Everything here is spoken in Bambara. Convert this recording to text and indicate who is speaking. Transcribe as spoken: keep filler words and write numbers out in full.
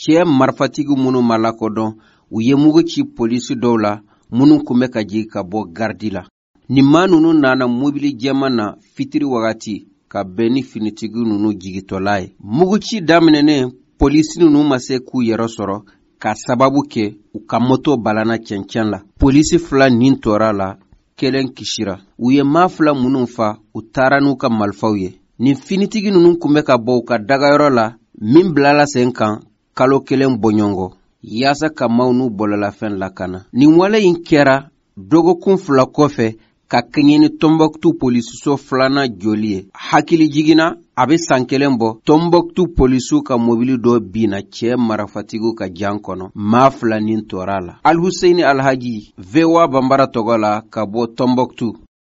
Speaker 1: cɛ marifatigiw minnu ma lakodɔn u ye mugu ci polisi dɔw la minnu kun bɛ ka jigin ka bɔ gardi la. Nin maa ninnu nana mobili jɛman na fitiri wagati ka bɛn ni finitigi ninnu jigitɔla ye. Mugu ci daminɛnen polisi ninnu ma se k'u yɛrɛ sɔrɔ ka sababu kɛ u ka moto balana cɛncɛn la. Polisi fila nin tora la, kelen kishira. U ye maa fila minnu fa u taara n'u ka marifaw ye. Nin finitigi ninnu kun bɛ ka bɔ u ka dagayɔrɔ la min bilala sen kan kalo kelen bɔɲɔngɔ yaasa ka maaw n'u bɔlɔlafɛn lakana. Nin wale in kɛra dɔgɔkun fila kɔfɛ ka kɛɲɛ ni Tombouctou polisiso filanan joli ye. Hakili jiginna a bɛ san kelen bɔ Tombouctou polisiw ka mobili dɔ binna cɛ marafatigiw ka jan kɔnɔ. Maa fila nin tora la. Alhuseini Alhaji, V O A Bambara tɔgɔ la ka bɔ Tombouctou.